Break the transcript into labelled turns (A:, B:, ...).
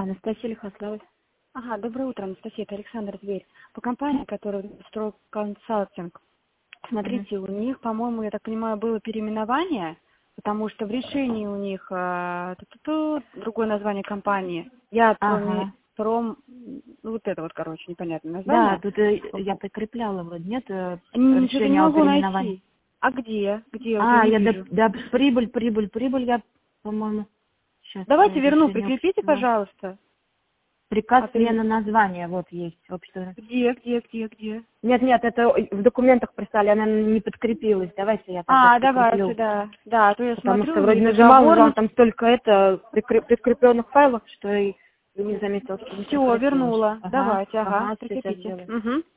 A: Анастасия Лихослава.
B: Ага, доброе утро, Анастасия, это Александр Зверь. По компании, которая строил консалтинг. Смотрите, у них, по-моему, я так понимаю, было переименование, потому что в решении у них другое название компании. Ну, вот это вот, короче, непонятное название.
A: Да, тут я прикрепляла, вот нет
B: Что-то не
A: решения о
B: могу
A: переименовании.
B: найти. А где? Где? Я не
A: Я
B: вижу.
A: прибыль, я, по-моему, сейчас.
B: Давайте верну, прикрепите, пожалуйста.
A: Приказ смена названия, вот есть. Общество.
B: Где?
A: Нет, это в документах прислали, она не подкрепилась. Давайте я тогда
B: Давайте, да. Да, а то я
A: Потому
B: смотрю,
A: что вроде нажимала там столько прикрепленных файлов, что и не заметила, что ничего
B: Все, вернула.
A: Ага,
B: Давайте,
A: сейчас
B: прикрепите.
A: сделаю.
B: Угу.